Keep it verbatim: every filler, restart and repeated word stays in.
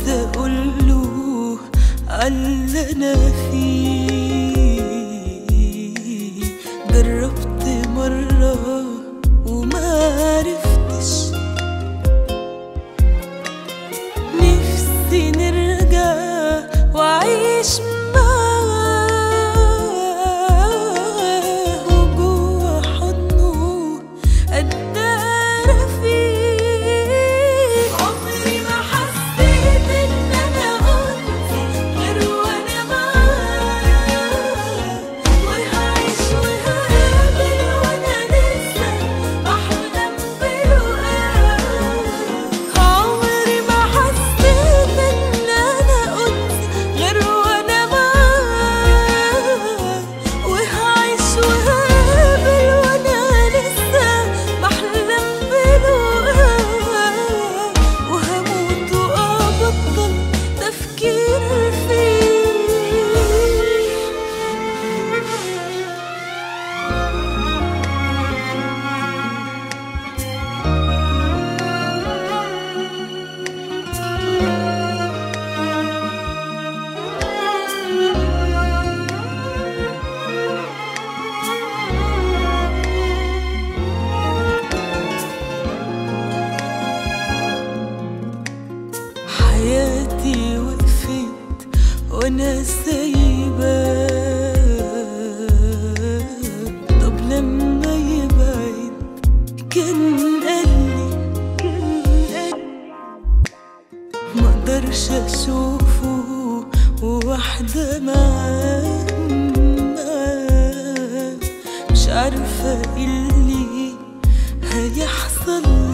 عايزة أقوله عاللي أنا فيه. جربت مرة وما عرفتش، نفسي نرجع وأعيش معاه وجوه حضنه أتدارى فيه. عمري ما حسيت إن أنا قلت غير وأنا معاه، وهعيش وهقابل وأنا لسه بحلم بلقاه. عمري ما حسيت إن أنا قلت غير وأنا معاه، وهعيش وهقابل وأنا لسه بحلم بلقاه. وهموت وأبطل تفكير فيه. حياتي وقفت وانا سايباه. طب لما يبعد كان قالي مقدرش اشوفه وواحدة معاه معاه. مش عارفة ايه اللي هيحصل